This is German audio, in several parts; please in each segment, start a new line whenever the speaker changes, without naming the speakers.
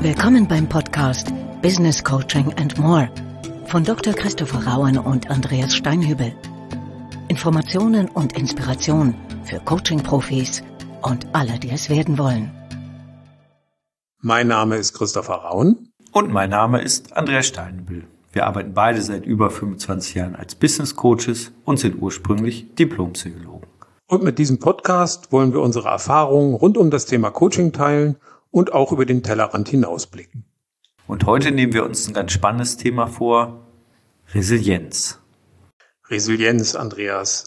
Willkommen beim Podcast Business Coaching and More von Dr. Christopher Rauen und Andreas Steinhübel. Informationen und Inspiration für Coaching-Profis und alle, die es werden wollen.
Mein Name ist Christopher Rauen.
Und mein Name ist Andreas Steinhübel. Wir arbeiten beide seit über 25 Jahren als Business Coaches und sind ursprünglich Diplompsychologen.
Und mit diesem Podcast wollen wir unsere Erfahrungen rund um das Thema Coaching teilen und auch über den Tellerrand hinausblicken.
Und heute nehmen wir uns ein ganz spannendes Thema vor: Resilienz.
Resilienz, Andreas.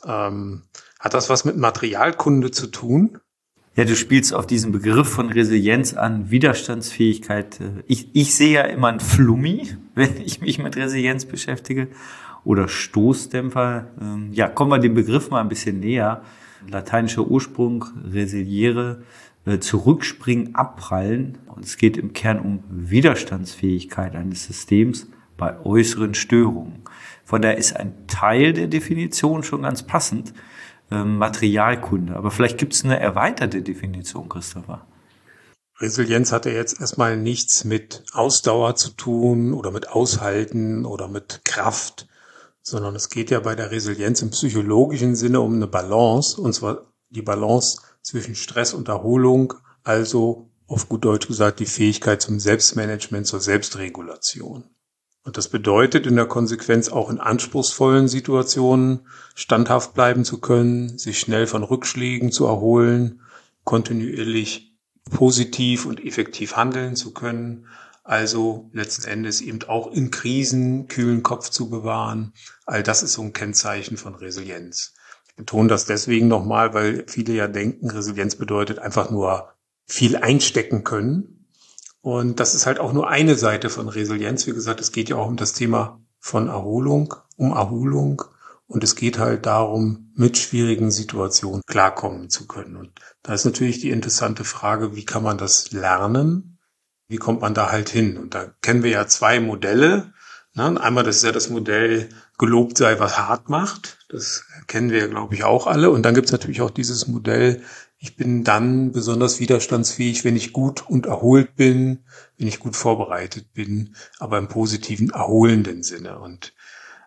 Hat das was mit Materialkunde zu tun?
Ja, du spielst auf diesen Begriff von Resilienz an, Widerstandsfähigkeit. Ich sehe ja immer ein Flummi, wenn ich mich mit Resilienz beschäftige, oder Stoßdämpfer. Ja, kommen wir dem Begriff mal ein bisschen näher. Lateinischer Ursprung, resiliere, zurückspringen, abprallen. Und es geht im Kern um Widerstandsfähigkeit eines Systems bei äußeren Störungen. Von daher ist ein Teil der Definition schon ganz passend, Materialkunde. Aber vielleicht gibt es eine erweiterte Definition, Christopher.
Resilienz hat ja jetzt erstmal nichts mit Ausdauer zu tun oder mit Aushalten oder mit Kraft, sondern es geht ja bei der Resilienz im psychologischen Sinne um eine Balance, und zwar die Balance zwischen Stress und Erholung, also auf gut Deutsch gesagt die Fähigkeit zum Selbstmanagement, zur Selbstregulation. Und das bedeutet in der Konsequenz auch in anspruchsvollen Situationen standhaft bleiben zu können, sich schnell von Rückschlägen zu erholen, kontinuierlich positiv und effektiv handeln zu können, also letzten Endes eben auch in Krisen kühlen Kopf zu bewahren. All das ist so ein Kennzeichen von Resilienz. Ich betone das deswegen nochmal, weil viele ja denken, Resilienz bedeutet einfach nur viel einstecken können. Und das ist halt auch nur eine Seite von Resilienz. Wie gesagt, es geht ja auch um das Thema von Erholung, um Erholung. Und es geht halt darum, mit schwierigen Situationen klarkommen zu können. Und da ist natürlich die interessante Frage, wie kann man das lernen? Wie kommt man da halt hin? Und da kennen wir ja zwei Modelle. Einmal, das ist ja das Modell, gelobt sei, was hart macht. Das kennen wir ja, glaube ich, auch alle. Und dann gibt es natürlich auch dieses Modell, ich bin dann besonders widerstandsfähig, wenn ich gut und erholt bin, wenn ich gut vorbereitet bin, aber im positiven, erholenden Sinne. Und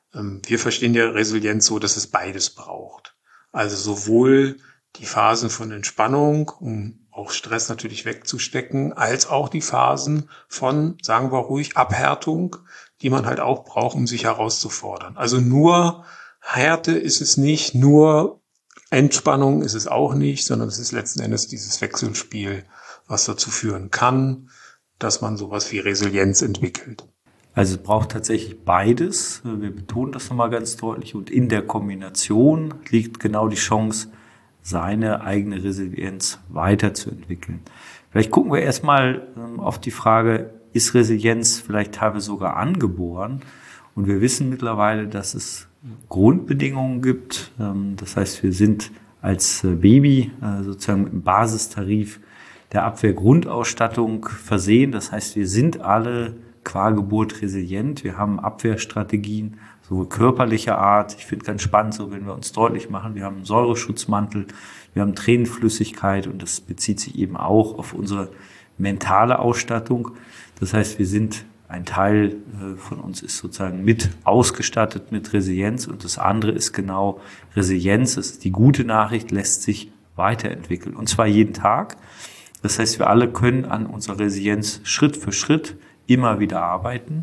wir verstehen ja Resilienz so, dass es beides braucht. Also sowohl die Phasen von Entspannung, um auch Stress natürlich wegzustecken, als auch die Phasen von, sagen wir ruhig, Abhärtung, die man halt auch braucht, um sich herauszufordern. Also nur Härte ist es nicht, nur Entspannung ist es auch nicht, sondern es ist letzten Endes dieses Wechselspiel, was dazu führen kann, dass man sowas wie Resilienz entwickelt.
Also es braucht tatsächlich beides. Wir betonen das nochmal ganz deutlich. Und in der Kombination liegt genau die Chance, seine eigene Resilienz weiterzuentwickeln. Vielleicht gucken wir erstmal auf die Frage, ist Resilienz vielleicht teilweise sogar angeboren? Und wir wissen mittlerweile, dass es Grundbedingungen gibt. Das heißt, wir sind als Baby sozusagen mit dem Basistarif der Abwehrgrundausstattung versehen. Das heißt, wir sind alle qua Geburt resilient. Wir haben Abwehrstrategien, sowohl körperlicher Art. Ich finde ganz spannend, so wenn wir uns deutlich machen, wir haben einen Säureschutzmantel, wir haben Tränenflüssigkeit, und das bezieht sich eben auch auf unsere mentale Ausstattung. Das heißt, wir sind, ein Teil von uns ist sozusagen mit ausgestattet mit Resilienz, und das andere ist genau Resilienz. Das ist die gute Nachricht, lässt sich weiterentwickeln, und zwar jeden Tag. Das heißt, wir alle können an unserer Resilienz Schritt für Schritt immer wieder arbeiten.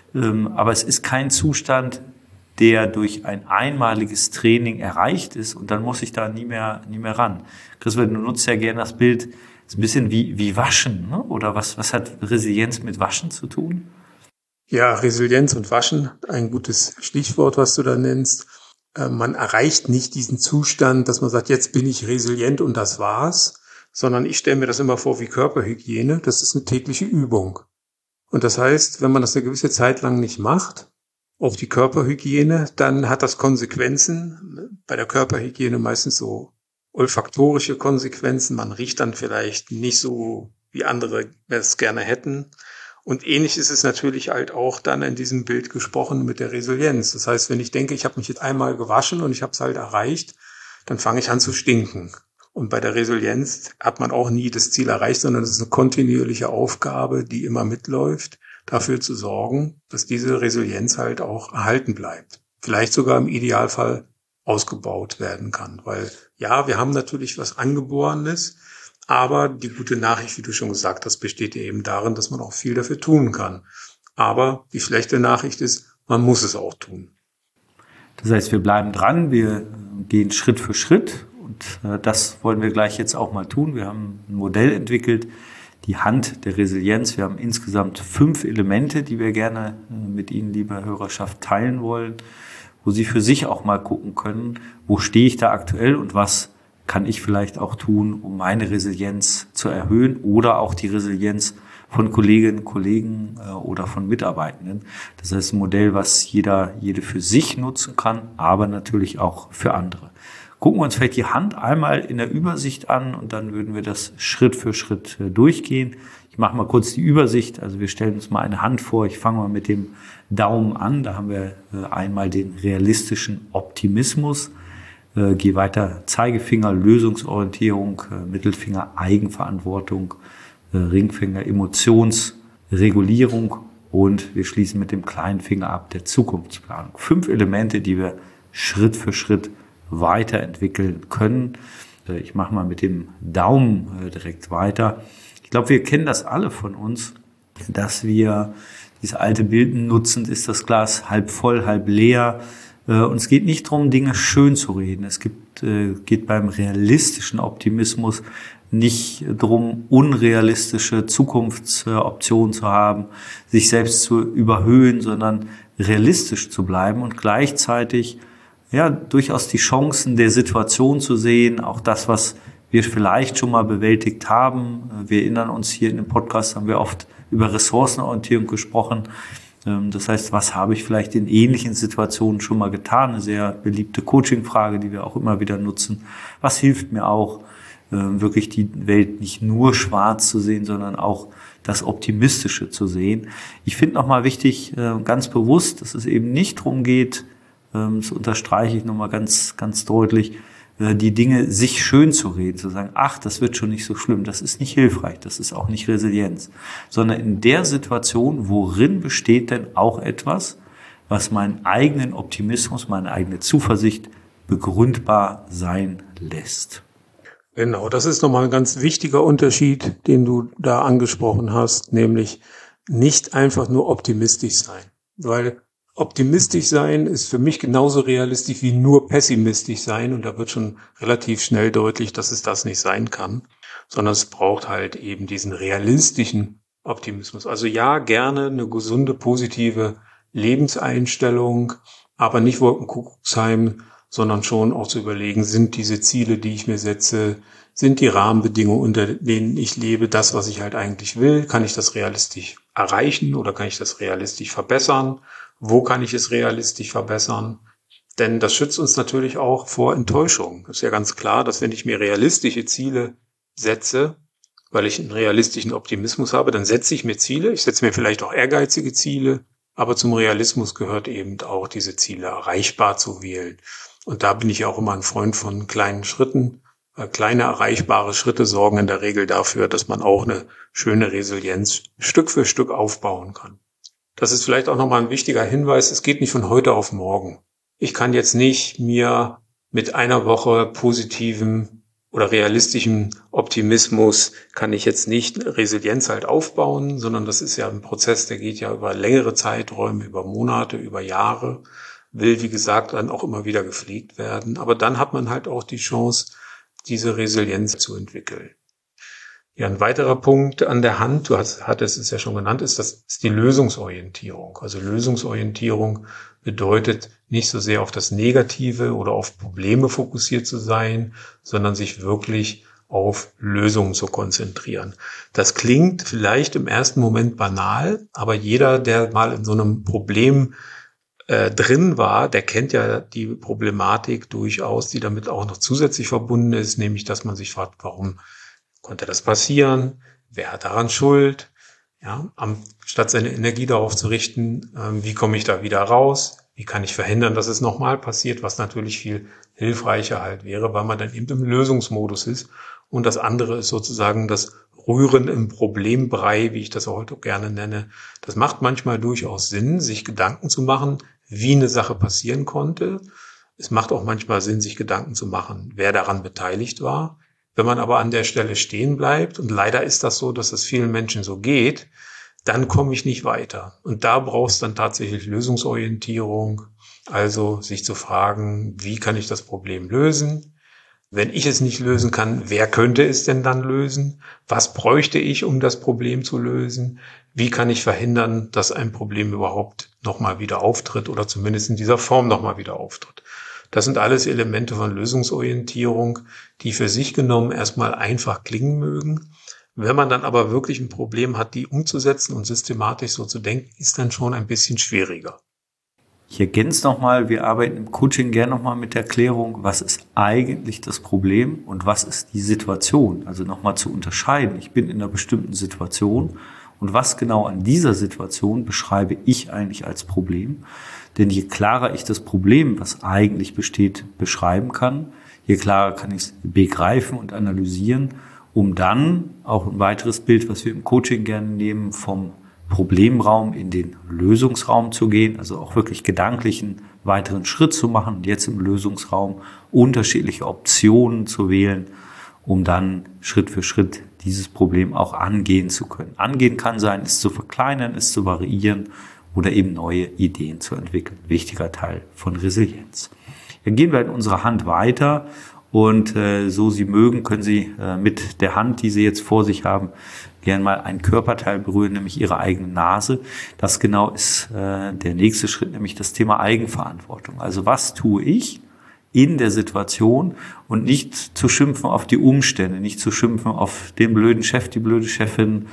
Aber es ist kein Zustand, der durch ein einmaliges Training erreicht ist, und dann muss ich da nie mehr ran. Christopher, du nutzt ja gerne das Bild, ist ein bisschen wie Waschen, ne? Oder was hat Resilienz mit Waschen zu tun?
Ja, Resilienz und Waschen, ein gutes Stichwort, was du da nennst. Man erreicht nicht diesen Zustand, dass man sagt, jetzt bin ich resilient und das war's, sondern ich stelle mir das immer vor wie Körperhygiene. Das ist eine tägliche Übung. Und das heißt, wenn man das eine gewisse Zeit lang nicht macht, auf die Körperhygiene, dann hat das Konsequenzen. Bei der Körperhygiene meistens so olfaktorische Konsequenzen. Man riecht dann vielleicht nicht so, wie andere es gerne hätten. Und ähnlich ist es natürlich halt auch dann in diesem Bild gesprochen mit der Resilienz. Das heißt, wenn ich denke, ich habe mich jetzt einmal gewaschen und ich habe es halt erreicht, dann fange ich an zu stinken. Und bei der Resilienz hat man auch nie das Ziel erreicht, sondern es ist eine kontinuierliche Aufgabe, die immer mitläuft, dafür zu sorgen, dass diese Resilienz halt auch erhalten bleibt. Vielleicht sogar im Idealfall ausgebaut werden kann. Weil ja, wir haben natürlich was Angeborenes, aber die gute Nachricht, wie du schon gesagt hast, besteht eben darin, dass man auch viel dafür tun kann. Aber die schlechte Nachricht ist, man muss es auch tun.
Das heißt, wir bleiben dran, wir gehen Schritt für Schritt und das wollen wir gleich jetzt auch mal tun. Wir haben ein Modell entwickelt, die Hand der Resilienz. Wir haben insgesamt 5 Elemente, die wir gerne mit Ihnen, liebe Hörerschaft, teilen wollen, wo Sie für sich auch mal gucken können, wo stehe ich da aktuell und was kann ich vielleicht auch tun, um meine Resilienz zu erhöhen oder auch die Resilienz von Kolleginnen und Kollegen oder von Mitarbeitenden. Das heißt ein Modell, was jede für sich nutzen kann, aber natürlich auch für andere. Gucken wir uns vielleicht die Hand einmal in der Übersicht an und dann würden wir das Schritt für Schritt durchgehen. Ich mache mal kurz die Übersicht. Also wir stellen uns mal eine Hand vor. Ich fange mal mit dem Daumen an. Da haben wir einmal den realistischen Optimismus. Gehe weiter, Zeigefinger, Lösungsorientierung, Mittelfinger, Eigenverantwortung, Ringfinger, Emotionsregulierung und wir schließen mit dem kleinen Finger ab, der Zukunftsplanung. 5 Elemente, die wir Schritt für Schritt weiterentwickeln können. Ich mache mal mit dem Daumen direkt weiter. Ich glaube, wir kennen das alle von uns, dass wir dieses alte Bild nutzen, ist das Glas halb voll, halb leer. Und es geht nicht darum, Dinge schön zu reden. Es geht beim realistischen Optimismus nicht darum, unrealistische Zukunftsoptionen zu haben, sich selbst zu überhöhen, sondern realistisch zu bleiben und gleichzeitig ja durchaus die Chancen der Situation zu sehen, auch das, was wir vielleicht schon mal bewältigt haben. Wir erinnern uns, hier in dem Podcast haben wir oft über Ressourcenorientierung gesprochen. Das heißt, was habe ich vielleicht in ähnlichen Situationen schon mal getan? Eine sehr beliebte Coaching-Frage, die wir auch immer wieder nutzen. Was hilft mir auch, wirklich die Welt nicht nur schwarz zu sehen, sondern auch das Optimistische zu sehen? Ich finde nochmal wichtig, ganz bewusst, dass es eben nicht darum geht, das unterstreiche ich nochmal ganz, ganz deutlich, die Dinge sich schön zu reden, zu sagen, ach, das wird schon nicht so schlimm, das ist nicht hilfreich, das ist auch nicht Resilienz, sondern in der Situation, worin besteht denn auch etwas, was meinen eigenen Optimismus, meine eigene Zuversicht begründbar sein lässt.
Genau, das ist nochmal ein ganz wichtiger Unterschied, den du da angesprochen hast, nämlich nicht einfach nur optimistisch sein, weil optimistisch sein ist für mich genauso realistisch wie nur pessimistisch sein und da wird schon relativ schnell deutlich, dass es das nicht sein kann, sondern es braucht halt eben diesen realistischen Optimismus. Also ja, gerne eine gesunde, positive Lebenseinstellung, aber nicht Wolkenkuckucksheim, sondern schon auch zu überlegen, sind diese Ziele, die ich mir setze, sind die Rahmenbedingungen, unter denen ich lebe, das, was ich halt eigentlich will? Kann ich das realistisch erreichen oder kann ich das realistisch verbessern? Wo kann ich es realistisch verbessern? Denn das schützt uns natürlich auch vor Enttäuschung. Ist ja ganz klar, dass wenn ich mir realistische Ziele setze, weil ich einen realistischen Optimismus habe, dann setze ich mir Ziele. Ich setze mir vielleicht auch ehrgeizige Ziele, aber zum Realismus gehört eben auch, diese Ziele erreichbar zu wählen. Und da bin ich auch immer ein Freund von kleinen Schritten. Kleine erreichbare Schritte sorgen in der Regel dafür, dass man auch eine schöne Resilienz Stück für Stück aufbauen kann. Das ist vielleicht auch nochmal ein wichtiger Hinweis. Es geht nicht von heute auf morgen. Ich kann jetzt nicht mir mit einer Woche positivem oder realistischem Optimismus kann ich jetzt nicht Resilienz halt aufbauen, sondern das ist ja ein Prozess, der geht ja über längere Zeiträume, über Monate, über Jahre, will, wie gesagt, dann auch immer wieder gepflegt werden. Aber dann hat man halt auch die Chance, diese Resilienz zu entwickeln. Ja, ein weiterer Punkt an der Hand, du hattest es ja schon genannt, ist die Lösungsorientierung. Also Lösungsorientierung bedeutet nicht so sehr auf das Negative oder auf Probleme fokussiert zu sein, sondern sich wirklich auf Lösungen zu konzentrieren. Das klingt vielleicht im ersten Moment banal, aber jeder, der mal in so einem Problem drin war, der kennt ja die Problematik durchaus, die damit auch noch zusätzlich verbunden ist, nämlich dass man sich fragt, warum konnte das passieren? Wer hat daran Schuld? Ja, statt seine Energie darauf zu richten, wie komme ich da wieder raus? Wie kann ich verhindern, dass es nochmal passiert, was natürlich viel hilfreicher halt wäre, weil man dann eben im Lösungsmodus ist. Und das andere ist sozusagen das Rühren im Problembrei, wie ich das heute gerne nenne. Das macht manchmal durchaus Sinn, sich Gedanken zu machen, wie eine Sache passieren konnte. Es macht auch manchmal Sinn, sich Gedanken zu machen, wer daran beteiligt war. Wenn man aber an der Stelle stehen bleibt, und leider ist das so, dass es vielen Menschen so geht, dann komme ich nicht weiter. Und da brauchst du dann tatsächlich Lösungsorientierung, also sich zu fragen, wie kann ich das Problem lösen? Wenn ich es nicht lösen kann, wer könnte es denn dann lösen? Was bräuchte ich, um das Problem zu lösen? Wie kann ich verhindern, dass ein Problem überhaupt nochmal wieder auftritt oder zumindest in dieser Form nochmal wieder auftritt? Das sind alles Elemente von Lösungsorientierung, die für sich genommen erstmal einfach klingen mögen. Wenn man dann aber wirklich ein Problem hat, die umzusetzen und systematisch so zu denken, ist dann schon ein bisschen schwieriger.
Ich ergänze nochmal, wir arbeiten im Coaching gerne nochmal mit der Klärung, was ist eigentlich das Problem und was ist die Situation. Also nochmal zu unterscheiden, ich bin in einer bestimmten Situation und was genau an dieser Situation beschreibe ich eigentlich als Problem. Denn je klarer ich das Problem, was eigentlich besteht, beschreiben kann, je klarer kann ich es begreifen und analysieren, um dann auch ein weiteres Bild, was wir im Coaching gerne nehmen, vom Problemraum in den Lösungsraum zu gehen, also auch wirklich gedanklichen weiteren Schritt zu machen und jetzt im Lösungsraum unterschiedliche Optionen zu wählen, um dann Schritt für Schritt dieses Problem auch angehen zu können. Angehen kann sein, es zu verkleinern, es zu variieren oder eben neue Ideen zu entwickeln. Wichtiger Teil von Resilienz. Dann gehen wir in unserer Hand weiter und so Sie mögen, können Sie mit der Hand, die Sie jetzt vor sich haben, gerne mal ein Körperteil berühren, nämlich Ihre eigene Nase. Das genau ist der nächste Schritt, nämlich das Thema Eigenverantwortung. Also was tue ich in der Situation und nicht zu schimpfen auf die Umstände, nicht zu schimpfen auf den blöden Chef, die blöde Chefin,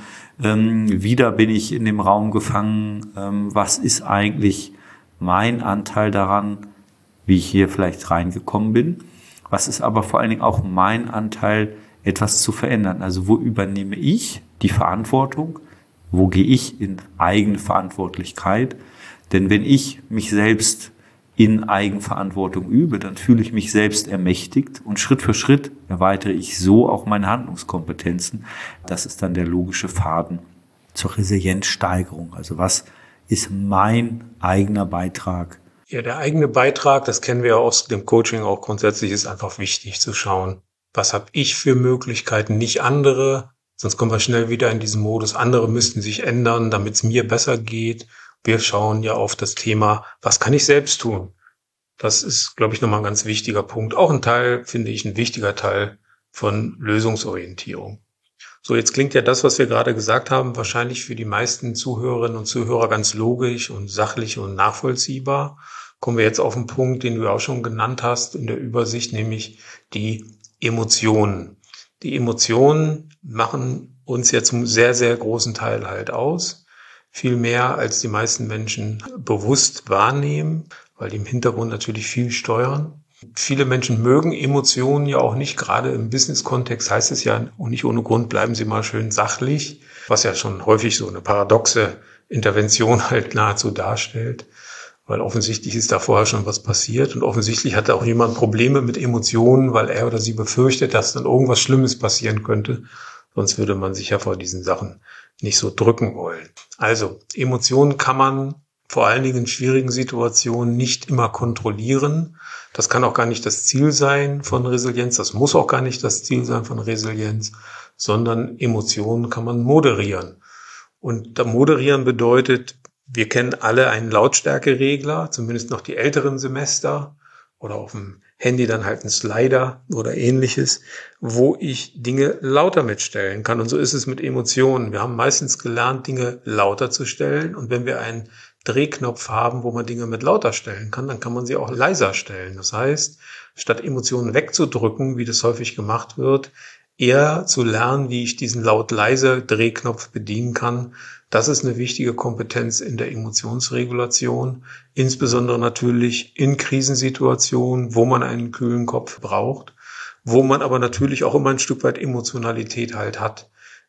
wieder bin ich in dem Raum gefangen, was ist eigentlich mein Anteil daran, wie ich hier vielleicht reingekommen bin, was ist aber vor allen Dingen auch mein Anteil, etwas zu verändern. Also wo übernehme ich die Verantwortung, wo gehe ich in eigene Verantwortlichkeit, denn wenn ich mich selbst in Eigenverantwortung übe, dann fühle ich mich selbst ermächtigt und Schritt für Schritt erweitere ich so auch meine Handlungskompetenzen. Das ist dann der logische Faden zur Resilienzsteigerung. Also was ist mein eigener Beitrag?
Ja, der eigene Beitrag, das kennen wir ja aus dem Coaching auch grundsätzlich, ist einfach wichtig zu schauen. Was habe ich für Möglichkeiten, nicht andere? Sonst kommen wir schnell wieder in diesen Modus. Andere müssten sich ändern, damit es mir besser geht. Wir schauen ja auf das Thema, was kann ich selbst tun? Das ist, glaube ich, nochmal ein ganz wichtiger Punkt. Auch ein Teil, finde ich, ein wichtiger Teil von Lösungsorientierung. So, jetzt klingt ja das, was wir gerade gesagt haben, wahrscheinlich für die meisten Zuhörerinnen und Zuhörer ganz logisch und sachlich und nachvollziehbar. Kommen wir jetzt auf einen Punkt, den du auch schon genannt hast in der Übersicht, nämlich die Emotionen. Die Emotionen machen uns ja zum sehr, sehr großen Teil halt aus. Viel mehr, als die meisten Menschen bewusst wahrnehmen, weil die im Hintergrund natürlich viel steuern. Viele Menschen mögen Emotionen ja auch nicht, gerade im Business-Kontext heißt es ja, und nicht ohne Grund bleiben sie mal schön sachlich, was ja schon häufig so eine paradoxe Intervention halt nahezu darstellt, weil offensichtlich ist da vorher schon was passiert und offensichtlich hatte auch jemand Probleme mit Emotionen, weil er oder sie befürchtet, dass dann irgendwas Schlimmes passieren könnte, sonst würde man sich ja vor diesen Sachen nicht so drücken wollen. Also, Emotionen kann man vor allen Dingen in schwierigen Situationen nicht immer kontrollieren. Das kann auch gar nicht das Ziel sein von Resilienz. Das muss auch gar nicht das Ziel sein von Resilienz, sondern Emotionen kann man moderieren. Und da moderieren bedeutet, wir kennen alle einen Lautstärkeregler, zumindest noch die älteren Semester oder auf dem Handy dann halt ein Slider oder ähnliches, wo ich Dinge lauter mitstellen kann. Und so ist es mit Emotionen. Wir haben meistens gelernt, Dinge lauter zu stellen. Und wenn wir einen Drehknopf haben, wo man Dinge mit lauter stellen kann, dann kann man sie auch leiser stellen. Das heißt, statt Emotionen wegzudrücken, wie das häufig gemacht wird, eher zu lernen, wie ich diesen laut-leise-Drehknopf bedienen kann. Das ist eine wichtige Kompetenz in der Emotionsregulation, insbesondere natürlich in Krisensituationen, wo man einen kühlen Kopf braucht, wo man aber natürlich auch immer ein Stück weit Emotionalität halt hat.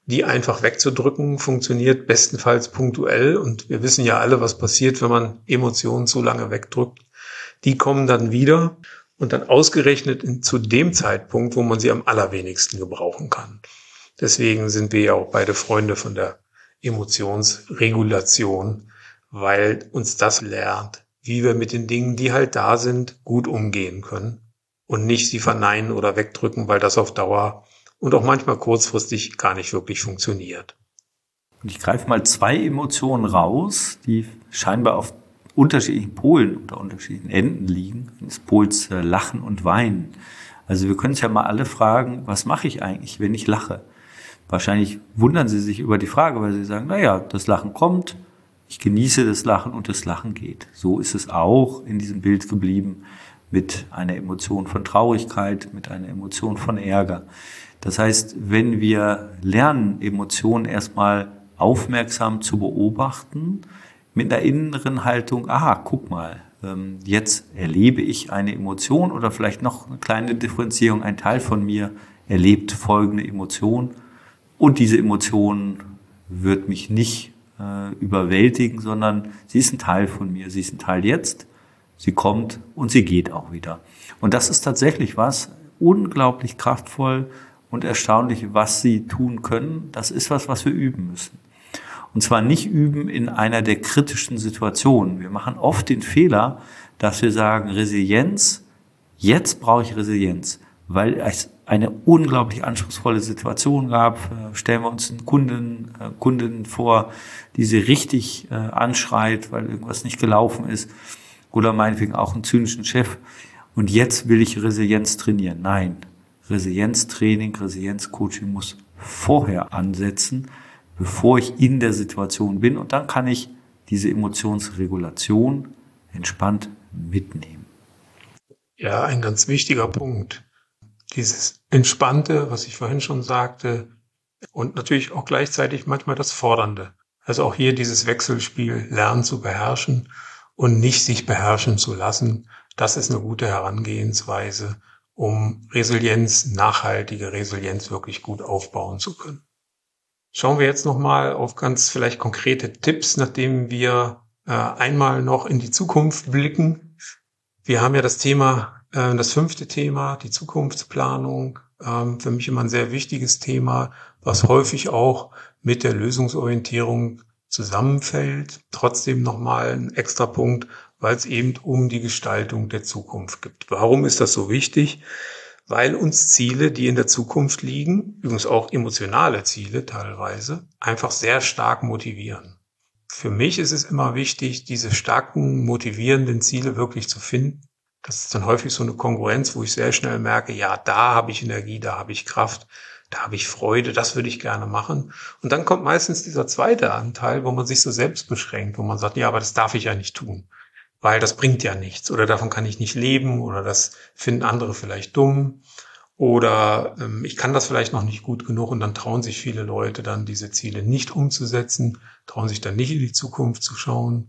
Die einfach wegzudrücken funktioniert bestenfalls punktuell. Und wir wissen ja alle, was passiert, wenn man Emotionen zu lange wegdrückt. Die kommen dann wieder und dann ausgerechnet zu dem Zeitpunkt, wo man sie am allerwenigsten gebrauchen kann. Deswegen sind wir ja auch beide Freunde von der Emotionsregulation, weil uns das lernt, wie wir mit den Dingen, die halt da sind, gut umgehen können und nicht sie verneinen oder wegdrücken, weil das auf Dauer und auch manchmal kurzfristig gar nicht wirklich funktioniert.
Und ich greife mal 2 Emotionen raus, die scheinbar auf unterschiedlichen Polen oder unterschiedlichen Enden liegen, des Pols Lachen und Weinen. Also wir können uns ja mal alle fragen, was mache ich eigentlich, wenn ich lache? Wahrscheinlich wundern Sie sich über die Frage, weil Sie sagen, naja, das Lachen kommt, ich genieße das Lachen und das Lachen geht. So ist es auch in diesem Bild geblieben mit einer Emotion von Traurigkeit, mit einer Emotion von Ärger. Das heißt, wenn wir lernen, Emotionen erstmal aufmerksam zu beobachten, mit einer inneren Haltung, aha, guck mal, jetzt erlebe ich eine Emotion oder vielleicht noch eine kleine Differenzierung, ein Teil von mir erlebt folgende Emotion und diese Emotion wird mich nicht überwältigen, sondern sie ist ein Teil von mir, sie ist ein Teil jetzt, sie kommt und sie geht auch wieder. Und das ist tatsächlich was unglaublich kraftvoll und erstaunlich, was sie tun können. Das ist was wir üben müssen. Und zwar nicht üben in einer der kritischen Situationen. Wir machen oft den Fehler, dass wir sagen, Resilienz, jetzt brauche ich Resilienz, weil es eine unglaublich anspruchsvolle Situation gab. Stellen wir uns einen Kunden vor, die sie richtig anschreit, weil irgendwas nicht gelaufen ist. Oder meinetwegen auch einen zynischen Chef. Und jetzt will ich Resilienz trainieren. Nein, Resilienztraining, Resilienzcoaching muss vorher ansetzen, bevor ich in der Situation bin. Und dann kann ich diese Emotionsregulation entspannt mitnehmen.
Ja, ein ganz wichtiger Punkt. Dieses Entspannte, was ich vorhin schon sagte, und natürlich auch gleichzeitig manchmal das Fordernde. Also auch hier dieses Wechselspiel lernen zu beherrschen und nicht sich beherrschen zu lassen. Das ist eine gute Herangehensweise, um Resilienz, nachhaltige Resilienz wirklich gut aufbauen zu können. Schauen wir jetzt nochmal auf ganz vielleicht konkrete Tipps, nachdem wir einmal noch in die Zukunft blicken. Wir haben ja das Thema, das 5. Thema, die Zukunftsplanung. Für mich immer ein sehr wichtiges Thema, was häufig auch mit der Lösungsorientierung zusammenfällt. Trotzdem nochmal ein extra Punkt, weil es eben um die Gestaltung der Zukunft geht. Warum ist das so wichtig? Weil uns Ziele, die in der Zukunft liegen, übrigens auch emotionale Ziele teilweise, einfach sehr stark motivieren. Für mich ist es immer wichtig, diese starken, motivierenden Ziele wirklich zu finden. Das ist dann häufig so eine Kongruenz, wo ich sehr schnell merke, ja, da habe ich Energie, da habe ich Kraft, da habe ich Freude, das würde ich gerne machen. Und dann kommt meistens dieser zweite Anteil, wo man sich so selbst beschränkt, wo man sagt, ja, aber das darf ich ja nicht tun, weil das bringt ja nichts oder davon kann ich nicht leben oder das finden andere vielleicht dumm oder ich kann das vielleicht noch nicht gut genug und dann trauen sich viele Leute dann, diese Ziele nicht umzusetzen, trauen sich dann nicht in die Zukunft zu schauen.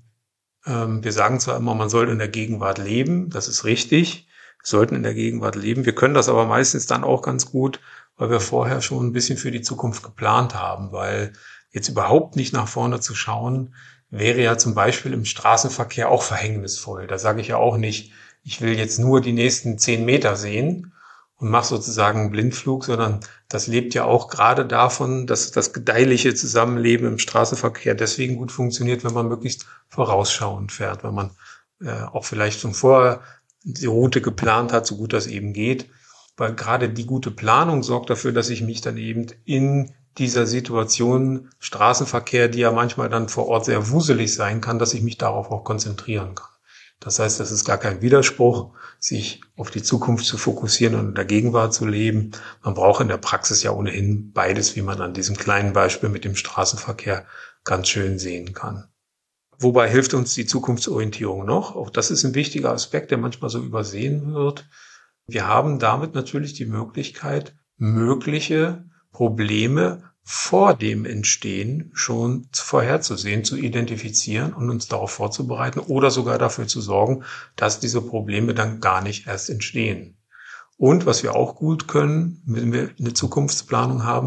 Wir sagen zwar immer, man soll in der Gegenwart leben, das ist richtig, wir sollten in der Gegenwart leben, wir können das aber meistens dann auch ganz gut, weil wir vorher schon ein bisschen für die Zukunft geplant haben, weil jetzt überhaupt nicht nach vorne zu schauen, wäre ja zum Beispiel im Straßenverkehr auch verhängnisvoll. Da sage ich ja auch nicht, ich will jetzt nur die nächsten 10 Meter sehen und mache sozusagen einen Blindflug, sondern das lebt ja auch gerade davon, dass das gedeihliche Zusammenleben im Straßenverkehr deswegen gut funktioniert, wenn man möglichst vorausschauend fährt, wenn man auch vielleicht schon vorher die Route geplant hat, so gut das eben geht. Weil gerade die gute Planung sorgt dafür, dass ich mich dann eben in dieser Situation Straßenverkehr, die ja manchmal dann vor Ort sehr wuselig sein kann, dass ich mich darauf auch konzentrieren kann. Das heißt, das ist gar kein Widerspruch, sich auf die Zukunft zu fokussieren und in der Gegenwart zu leben. Man braucht in der Praxis ja ohnehin beides, wie man an diesem kleinen Beispiel mit dem Straßenverkehr ganz schön sehen kann. Wobei hilft uns die Zukunftsorientierung noch? Auch das ist ein wichtiger Aspekt, der manchmal so übersehen wird. Wir haben damit natürlich die Möglichkeit, mögliche Probleme vor dem Entstehen schon vorherzusehen, zu identifizieren und uns darauf vorzubereiten oder sogar dafür zu sorgen, dass diese Probleme dann gar nicht erst entstehen. Und was wir auch gut können, wenn wir eine Zukunftsplanung haben,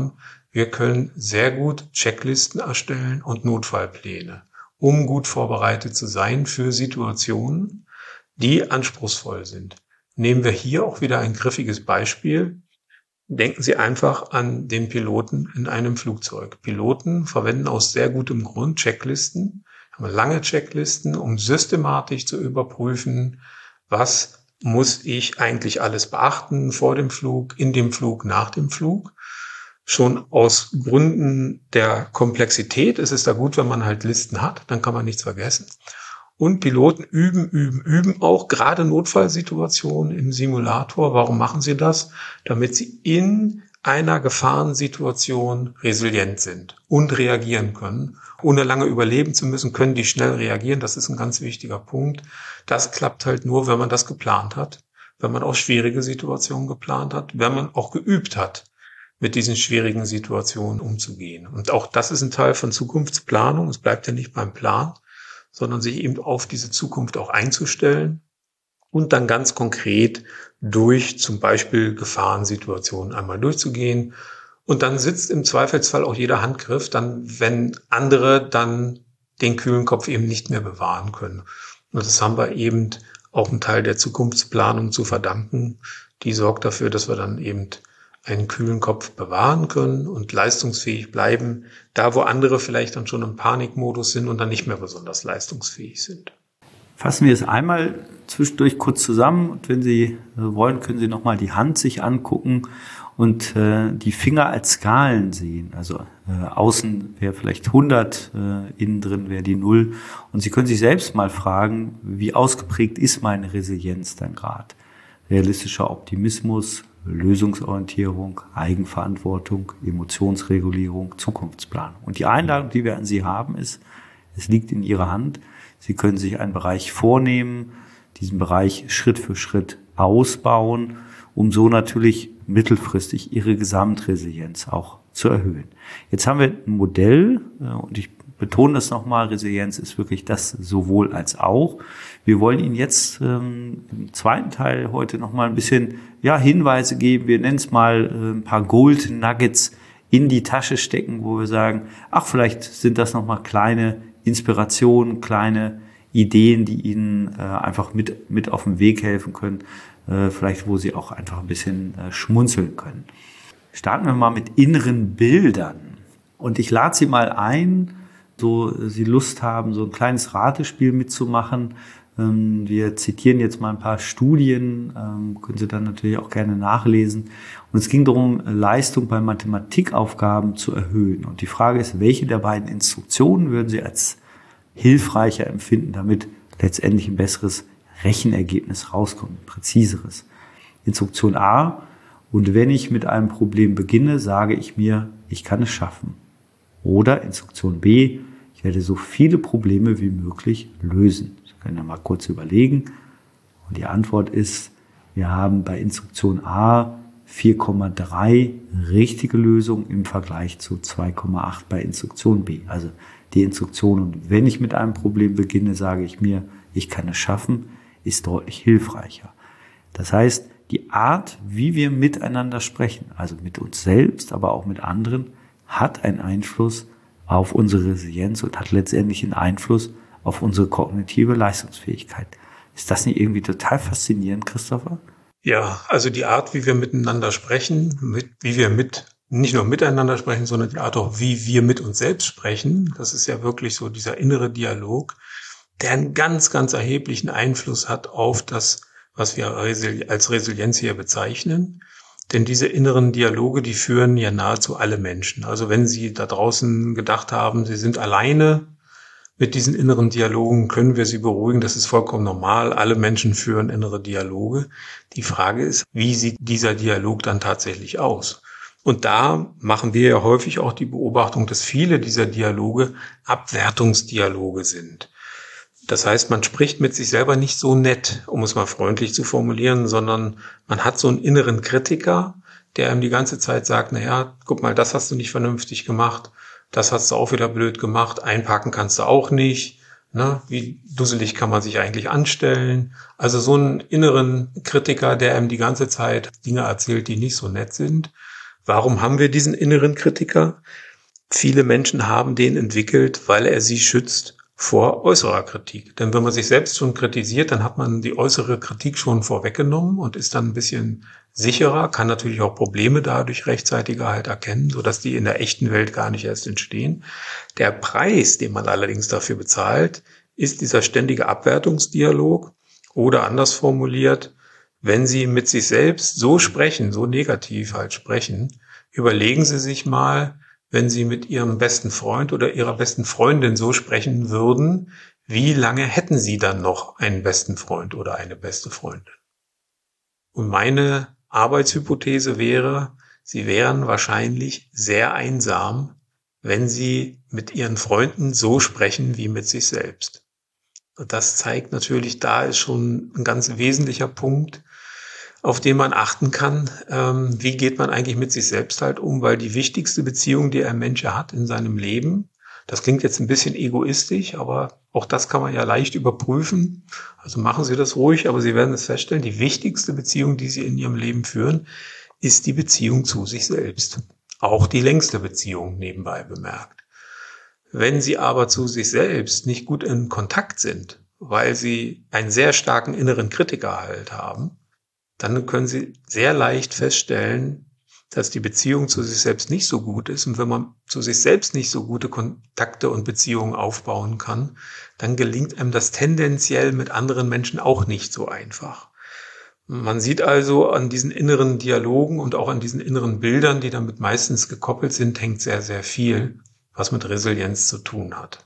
wir können sehr gut Checklisten erstellen und Notfallpläne, um gut vorbereitet zu sein für Situationen, die anspruchsvoll sind. Nehmen wir hier auch wieder ein griffiges Beispiel. Denken Sie einfach an den Piloten in einem Flugzeug. Piloten verwenden aus sehr gutem Grund Checklisten, haben lange Checklisten, um systematisch zu überprüfen, was muss ich eigentlich alles beachten vor dem Flug, in dem Flug, nach dem Flug. Schon aus Gründen der Komplexität ist es da gut, wenn man halt Listen hat, dann kann man nichts vergessen. Und Piloten üben auch gerade Notfallsituationen im Simulator. Warum machen sie das? Damit sie in einer Gefahrensituation resilient sind und reagieren können. Ohne lange überleben zu müssen, können die schnell reagieren. Das ist ein ganz wichtiger Punkt. Das klappt halt nur, wenn man das geplant hat, wenn man auch schwierige Situationen geplant hat, wenn man auch geübt hat, mit diesen schwierigen Situationen umzugehen. Und auch das ist ein Teil von Zukunftsplanung. Es bleibt ja nicht beim Plan, sondern sich eben auf diese Zukunft auch einzustellen und dann ganz konkret durch zum Beispiel Gefahrensituationen einmal durchzugehen. Und dann sitzt im Zweifelsfall auch jeder Handgriff, dann, wenn andere dann den kühlen Kopf eben nicht mehr bewahren können. Und das haben wir eben auch einen Teil der Zukunftsplanung zu verdanken. Die sorgt dafür, dass wir dann eben einen kühlen Kopf bewahren können und leistungsfähig bleiben, da wo andere vielleicht dann schon im Panikmodus sind und dann nicht mehr besonders leistungsfähig sind.
Fassen wir es einmal zwischendurch kurz zusammen und wenn Sie wollen, können Sie nochmal die Hand sich angucken und die Finger als Skalen sehen. Also außen wäre vielleicht 100, innen drin wäre die 0 und Sie können sich selbst mal fragen, wie ausgeprägt ist meine Resilienz dann gerade? Realistischer Optimismus, Lösungsorientierung, Eigenverantwortung, Emotionsregulierung, Zukunftsplanung. Und die Einladung, die wir an Sie haben, ist, es liegt in Ihrer Hand. Sie können sich einen Bereich vornehmen, diesen Bereich Schritt für Schritt ausbauen, um so natürlich mittelfristig Ihre Gesamtresilienz auch zu erhöhen. Jetzt haben wir ein Modell, und ich betone das nochmal, Resilienz ist wirklich das sowohl als auch. Wir wollen Ihnen jetzt im zweiten Teil heute nochmal ein bisschen Hinweise geben. Wir nennen es mal ein paar Gold Nuggets in die Tasche stecken, wo wir sagen, vielleicht sind das nochmal kleine Inspirationen, kleine Ideen, die Ihnen einfach mit auf den Weg helfen können, vielleicht wo Sie auch einfach ein bisschen schmunzeln können. Starten wir mal mit inneren Bildern. Und ich lade Sie mal ein, so Sie Lust haben, so ein kleines Ratespiel mitzumachen. Wir zitieren jetzt mal ein paar Studien, können Sie dann natürlich auch gerne nachlesen. Und es ging darum, Leistung bei Mathematikaufgaben zu erhöhen. Und die Frage ist, welche der beiden Instruktionen würden Sie als hilfreicher empfinden, damit letztendlich ein besseres Rechenergebnis rauskommt, ein präziseres. Instruktion A: Und wenn ich mit einem Problem beginne, sage ich mir, ich kann es schaffen. Oder Instruktion B: Ich werde so viele Probleme wie möglich lösen. Sie können ja mal kurz überlegen. Und die Antwort ist, wir haben bei Instruktion A 4,3 richtige Lösungen im Vergleich zu 2,8 bei Instruktion B. Also die Instruktion, und wenn ich mit einem Problem beginne, sage ich mir, ich kann es schaffen, ist deutlich hilfreicher. Das heißt, die Art, wie wir miteinander sprechen, also mit uns selbst, aber auch mit anderen, hat einen Einfluss auf unsere Resilienz und hat letztendlich einen Einfluss auf unsere kognitive Leistungsfähigkeit. Ist das nicht irgendwie total faszinierend, Christopher?
Ja, also die Art, wie wir miteinander sprechen, wie wir nicht nur miteinander sprechen, sondern die Art auch, wie wir mit uns selbst sprechen, das ist ja wirklich so dieser innere Dialog, der einen ganz, ganz erheblichen Einfluss hat auf das, was wir als Resilienz hier bezeichnen. Denn diese inneren Dialoge, die führen ja nahezu alle Menschen. Also wenn Sie da draußen gedacht haben, Sie sind alleine mit diesen inneren Dialogen, können wir Sie beruhigen. Das ist vollkommen normal. Alle Menschen führen innere Dialoge. Die Frage ist, wie sieht dieser Dialog dann tatsächlich aus? Und da machen wir ja häufig auch die Beobachtung, dass viele dieser Dialoge Abwertungsdialoge sind. Das heißt, man spricht mit sich selber nicht so nett, um es mal freundlich zu formulieren, sondern man hat so einen inneren Kritiker, der ihm die ganze Zeit sagt, guck mal, das hast du nicht vernünftig gemacht, das hast du auch wieder blöd gemacht, einpacken kannst du auch nicht, ne? Wie dusselig kann man sich eigentlich anstellen? Also so einen inneren Kritiker, der ihm die ganze Zeit Dinge erzählt, die nicht so nett sind. Warum haben wir diesen inneren Kritiker? Viele Menschen haben den entwickelt, weil er sie schützt vor äußerer Kritik. Denn wenn man sich selbst schon kritisiert, dann hat man die äußere Kritik schon vorweggenommen und ist dann ein bisschen sicherer, kann natürlich auch Probleme dadurch rechtzeitiger halt erkennen, sodass die in der echten Welt gar nicht erst entstehen. Der Preis, den man allerdings dafür bezahlt, ist dieser ständige Abwertungsdialog oder anders formuliert, wenn Sie mit sich selbst so sprechen, so negativ halt sprechen, überlegen Sie sich mal, wenn Sie mit Ihrem besten Freund oder Ihrer besten Freundin so sprechen würden, wie lange hätten Sie dann noch einen besten Freund oder eine beste Freundin? Und meine Arbeitshypothese wäre, Sie wären wahrscheinlich sehr einsam, wenn Sie mit Ihren Freunden so sprechen wie mit sich selbst. Und das zeigt natürlich, da ist schon ein ganz wesentlicher Punkt, auf den man achten kann, wie geht man eigentlich mit sich selbst halt um, weil die wichtigste Beziehung, die ein Mensch hat in seinem Leben, das klingt jetzt ein bisschen egoistisch, aber auch das kann man ja leicht überprüfen, also machen Sie das ruhig, aber Sie werden es feststellen, die wichtigste Beziehung, die Sie in Ihrem Leben führen, ist die Beziehung zu sich selbst. Auch die längste Beziehung nebenbei bemerkt. Wenn Sie aber zu sich selbst nicht gut in Kontakt sind, weil Sie einen sehr starken inneren Kritiker halt haben, dann können Sie sehr leicht feststellen, dass die Beziehung zu sich selbst nicht so gut ist. Und wenn man zu sich selbst nicht so gute Kontakte und Beziehungen aufbauen kann, dann gelingt einem das tendenziell mit anderen Menschen auch nicht so einfach. Man sieht also an diesen inneren Dialogen und auch an diesen inneren Bildern, die damit meistens gekoppelt sind, hängt sehr, sehr viel, was mit Resilienz zu tun hat.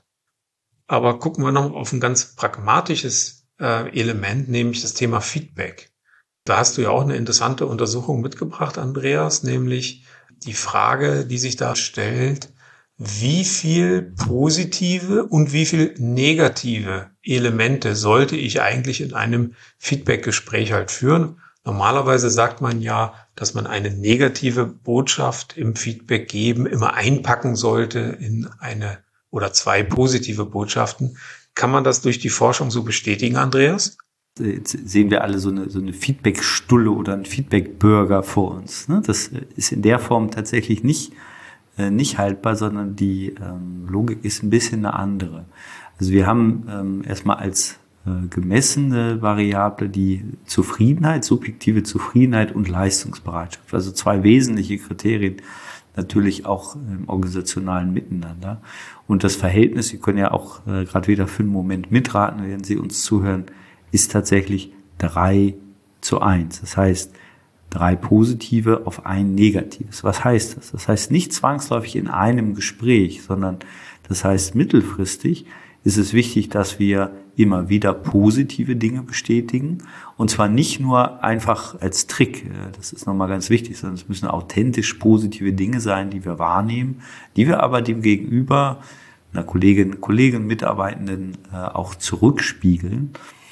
Aber gucken wir noch auf ein ganz pragmatisches Element, nämlich das Thema Feedback. Da hast du ja auch eine interessante Untersuchung mitgebracht, Andreas, nämlich die Frage, die sich da stellt, wie viel positive und wie viel negative Elemente sollte ich eigentlich in einem Feedbackgespräch halt führen? Normalerweise sagt man ja, dass man eine negative Botschaft im Feedback geben immer einpacken sollte in eine oder zwei positive Botschaften. Kann man das durch die Forschung so bestätigen, Andreas?
Jetzt sehen wir alle so eine Feedback-Stulle oder einen Feedback-Burger vor uns. Das ist in der Form tatsächlich nicht haltbar, sondern die Logik ist ein bisschen eine andere. Also wir haben erstmal als gemessene Variable die Zufriedenheit, subjektive Zufriedenheit und Leistungsbereitschaft. Also zwei wesentliche Kriterien, natürlich auch im organisationalen Miteinander. Und das Verhältnis, Sie können ja auch gerade wieder für einen Moment mitraten, wenn Sie uns zuhören, ist tatsächlich 3:1. Das heißt, 3 positive auf ein negatives. Was heißt das? Das heißt nicht zwangsläufig in einem Gespräch, sondern das heißt mittelfristig ist es wichtig, dass wir immer wieder positive Dinge bestätigen. Und zwar nicht nur einfach als Trick, das ist nochmal ganz wichtig, sondern es müssen authentisch positive Dinge sein, die wir wahrnehmen, die wir aber dem Gegenüber, einer Kollegin, Kollegen, Mitarbeitenden auch zurückspiegeln.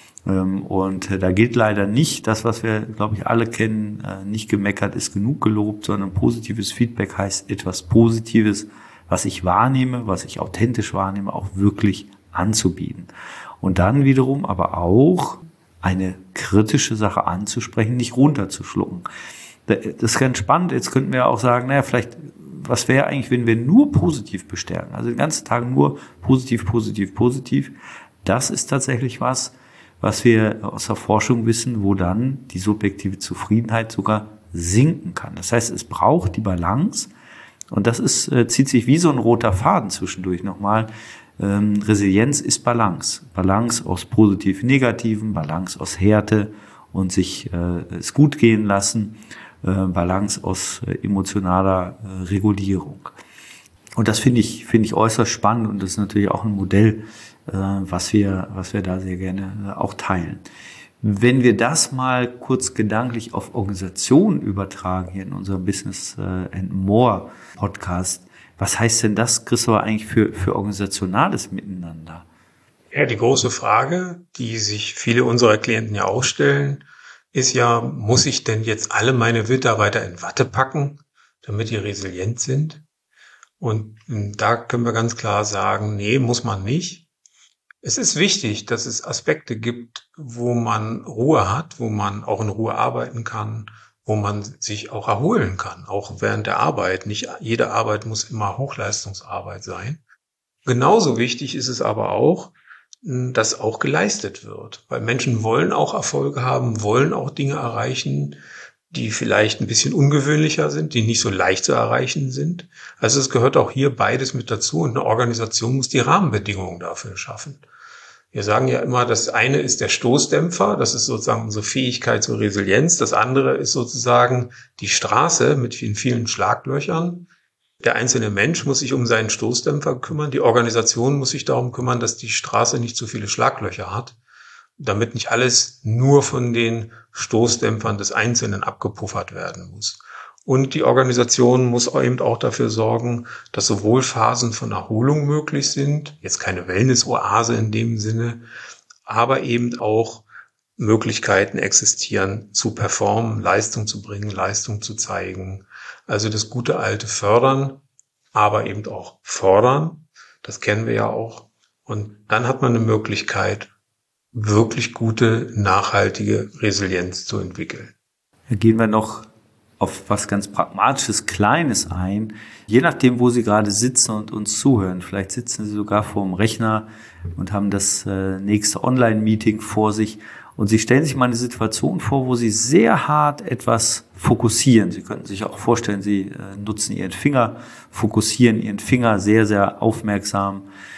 Und da gilt leider nicht das, was wir, glaube ich, alle kennen, nicht gemeckert ist genug gelobt, sondern positives Feedback heißt etwas Positives, was ich wahrnehme, was ich authentisch wahrnehme, auch wirklich anzubieten. Und dann wiederum aber auch eine kritische Sache anzusprechen, nicht runterzuschlucken. Das ist ganz spannend. Jetzt könnten wir auch sagen, naja, vielleicht, was wäre eigentlich, wenn wir nur positiv bestärken? Also den ganzen Tag nur positiv, positiv, positiv. Das ist tatsächlich was wir aus der Forschung wissen, wo dann die subjektive Zufriedenheit sogar sinken kann. Das heißt, es braucht die Balance und das zieht sich wie so ein roter Faden zwischendurch nochmal. Resilienz ist Balance. Balance aus positiv Negativen, Balance aus Härte und sich es gut gehen lassen, Balance aus emotionaler Regulierung. Und das finde ich äußerst spannend und das ist natürlich auch ein Modell, was wir da sehr gerne auch teilen. Wenn wir das mal kurz gedanklich auf Organisationen übertragen, hier in unserem Business and More Podcast, was heißt denn das, Christopher, eigentlich für organisationales Miteinander?
Ja, die große Frage, die sich viele unserer Klienten ja auch stellen, ist ja, muss ich denn jetzt alle meine Mitarbeiter in Watte packen, damit die resilient sind? Und da können wir ganz klar sagen, nee, muss man nicht. Es ist wichtig, dass es Aspekte gibt, wo man Ruhe hat, wo man auch in Ruhe arbeiten kann, wo man sich auch erholen kann, auch während der Arbeit. Nicht jede Arbeit muss immer Hochleistungsarbeit sein. Genauso wichtig ist es aber auch, dass auch geleistet wird, weil Menschen wollen auch Erfolge haben, wollen auch Dinge erreichen, die vielleicht ein bisschen ungewöhnlicher sind, die nicht so leicht zu erreichen sind. Also es gehört auch hier beides mit dazu und eine Organisation muss die Rahmenbedingungen dafür schaffen. Wir sagen ja immer, das eine ist der Stoßdämpfer, das ist sozusagen unsere Fähigkeit zur Resilienz. Das andere ist sozusagen die Straße mit vielen, vielen Schlaglöchern. Der einzelne Mensch muss sich um seinen Stoßdämpfer kümmern. Die Organisation muss sich darum kümmern, dass die Straße nicht zu viele Schlaglöcher hat, damit nicht alles nur von den Stoßdämpfern des Einzelnen abgepuffert werden muss. Und die Organisation muss eben auch dafür sorgen, dass sowohl Phasen von Erholung möglich sind, jetzt keine Wellness-Oase in dem Sinne, aber eben auch Möglichkeiten existieren, zu performen, Leistung zu bringen, Leistung zu zeigen. Also das gute alte Fördern, aber eben auch fordern, das kennen wir ja auch. Und dann hat man eine Möglichkeit, wirklich gute, nachhaltige Resilienz zu entwickeln.
Hier gehen wir noch auf was ganz Pragmatisches, Kleines ein. Je nachdem, wo Sie gerade sitzen und uns zuhören, vielleicht sitzen Sie sogar vor dem Rechner und haben das nächste Online-Meeting vor sich und Sie stellen sich mal eine Situation vor, wo Sie sehr hart etwas fokussieren. Sie könnten sich auch vorstellen, Sie nutzen Ihren Finger, fokussieren Ihren Finger sehr, sehr aufmerksam.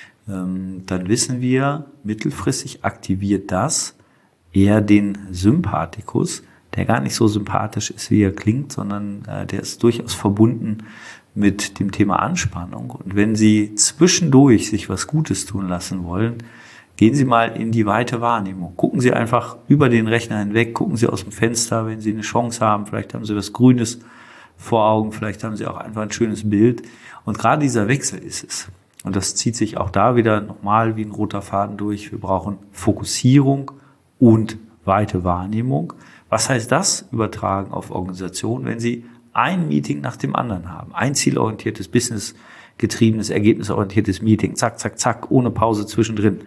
Dann wissen wir, mittelfristig aktiviert das eher den Sympathikus, der gar nicht so sympathisch ist, wie er klingt, sondern der ist durchaus verbunden mit dem Thema Anspannung. Und wenn Sie zwischendurch sich was Gutes tun lassen wollen, gehen Sie mal in die weite Wahrnehmung. Gucken Sie einfach über den Rechner hinweg, gucken Sie aus dem Fenster, wenn Sie eine Chance haben. Vielleicht haben Sie was Grünes vor Augen, vielleicht haben Sie auch einfach ein schönes Bild. Und gerade dieser Wechsel ist es. Und das zieht sich auch da wieder nochmal wie ein roter Faden durch. Wir brauchen Fokussierung und weite Wahrnehmung. Was heißt das übertragen auf Organisationen, wenn Sie ein Meeting nach dem anderen haben? Ein zielorientiertes, businessgetriebenes, ergebnisorientiertes Meeting, zack, zack, zack, ohne Pause zwischendrin.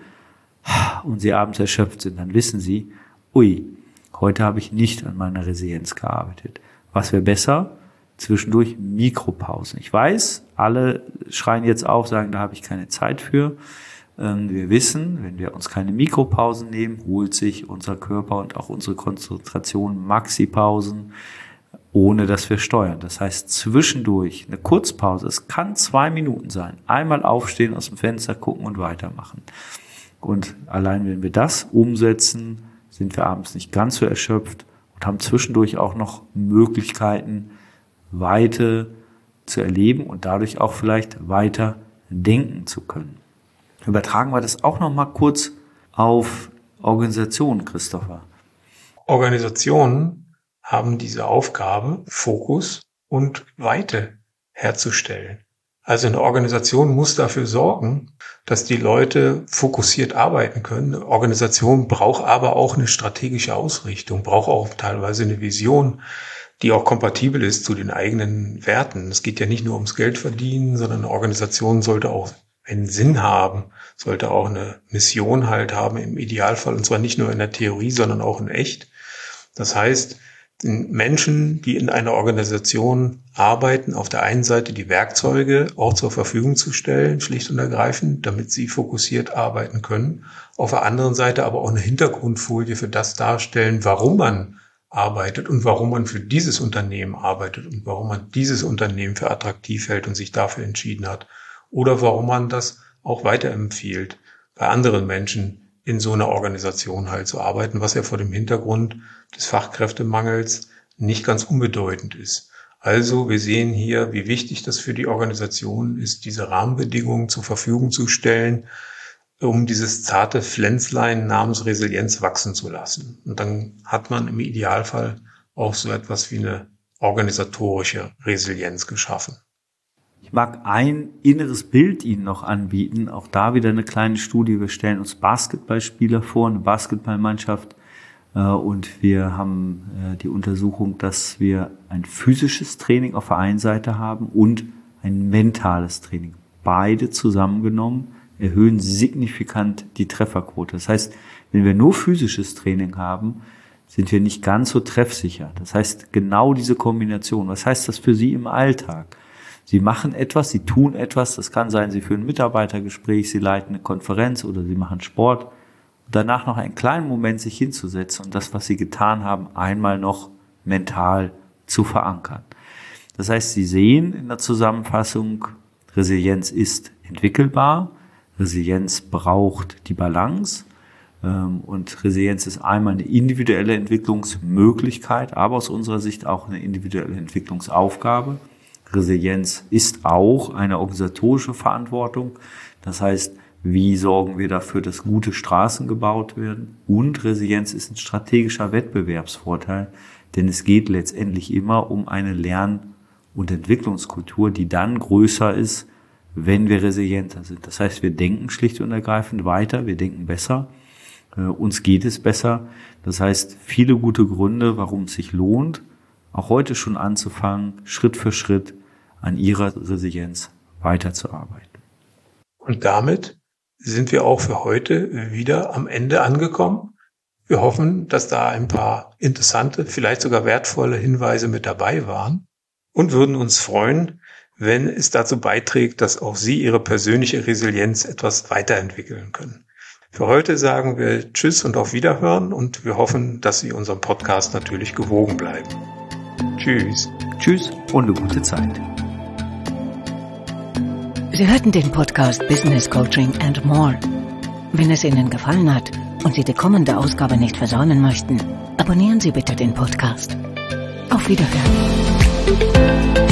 Und Sie abends erschöpft sind, dann wissen Sie, ui, heute habe ich nicht an meiner Resilienz gearbeitet. Was wäre besser? Zwischendurch Mikropausen. Ich weiß, alle schreien jetzt auf, sagen, da habe ich keine Zeit für. Wir wissen, wenn wir uns keine Mikropausen nehmen, holt sich unser Körper und auch unsere Konzentration Maxipausen, ohne dass wir steuern. Das heißt, zwischendurch eine Kurzpause, es kann 2 Minuten sein. Einmal aufstehen, aus dem Fenster gucken und weitermachen. Und allein wenn wir das umsetzen, sind wir abends nicht ganz so erschöpft und haben zwischendurch auch noch Möglichkeiten, Weite zu erleben und dadurch auch vielleicht weiter denken zu können. Übertragen wir das auch noch mal kurz auf Organisationen, Christopher.
Organisationen haben diese Aufgabe, Fokus und Weite herzustellen. Also eine Organisation muss dafür sorgen, dass die Leute fokussiert arbeiten können. Eine Organisation braucht aber auch eine strategische Ausrichtung, braucht auch teilweise eine Vision, die auch kompatibel ist zu den eigenen Werten. Es geht ja nicht nur ums Geld verdienen, sondern eine Organisation sollte auch einen Sinn haben, sollte auch eine Mission halt haben im Idealfall, und zwar nicht nur in der Theorie, sondern auch in echt. Das heißt, den Menschen, die in einer Organisation arbeiten, auf der einen Seite die Werkzeuge auch zur Verfügung zu stellen, schlicht und ergreifend, damit sie fokussiert arbeiten können. Auf der anderen Seite aber auch eine Hintergrundfolie für das darstellen, warum man arbeitet und warum man für dieses Unternehmen arbeitet und warum man dieses Unternehmen für attraktiv hält und sich dafür entschieden hat. Oder warum man das auch weiterempfiehlt, bei anderen Menschen in so einer Organisation halt zu arbeiten, was ja vor dem Hintergrund des Fachkräftemangels nicht ganz unbedeutend ist. Also wir sehen hier, wie wichtig das für die Organisation ist, diese Rahmenbedingungen zur Verfügung zu stellen, um dieses zarte Pflänzlein namens Resilienz wachsen zu lassen. Und dann hat man im Idealfall auch so etwas wie eine organisatorische Resilienz geschaffen.
Ich mag ein inneres Bild Ihnen noch anbieten. Auch da wieder eine kleine Studie. Wir stellen uns Basketballspieler vor, eine Basketballmannschaft. Und wir haben die Untersuchung, dass wir ein physisches Training auf der einen Seite haben und ein mentales Training. Beide zusammengenommen erhöhen signifikant die Trefferquote. Das heißt, wenn wir nur physisches Training haben, sind wir nicht ganz so treffsicher. Das heißt, genau diese Kombination. Was heißt das für Sie im Alltag? Sie machen etwas, Sie tun etwas. Das kann sein, Sie führen ein Mitarbeitergespräch, Sie leiten eine Konferenz oder Sie machen Sport. Und danach noch einen kleinen Moment sich hinzusetzen und das, was Sie getan haben, einmal noch mental zu verankern. Das heißt, Sie sehen in der Zusammenfassung, Resilienz ist entwickelbar. Resilienz braucht die Balance. Und Resilienz ist einmal eine individuelle Entwicklungsmöglichkeit, aber aus unserer Sicht auch eine individuelle Entwicklungsaufgabe. Resilienz ist auch eine organisatorische Verantwortung. Das heißt, wie sorgen wir dafür, dass gute Straßen gebaut werden? Und Resilienz ist ein strategischer Wettbewerbsvorteil, denn es geht letztendlich immer um eine Lern- und Entwicklungskultur, die dann größer ist, wenn wir resilienter sind. Das heißt, wir denken schlicht und ergreifend weiter, wir denken besser. Uns geht es besser. Das heißt, viele gute Gründe, warum es sich lohnt, auch heute schon anzufangen, Schritt für Schritt an Ihrer Resilienz weiterzuarbeiten.
Und damit sind wir auch für heute wieder am Ende angekommen. Wir hoffen, dass da ein paar interessante, vielleicht sogar wertvolle Hinweise mit dabei waren und würden uns freuen, wenn es dazu beiträgt, dass auch Sie Ihre persönliche Resilienz etwas weiterentwickeln können. Für heute sagen wir Tschüss und auf Wiederhören und wir hoffen, dass Sie unserem Podcast natürlich gewogen bleiben. Tschüss.
Tschüss und eine gute Zeit.
Sie hörten den Podcast Business Coaching and More. Wenn es Ihnen gefallen hat und Sie die kommende Ausgabe nicht versäumen möchten, abonnieren Sie bitte den Podcast. Auf Wiederhören.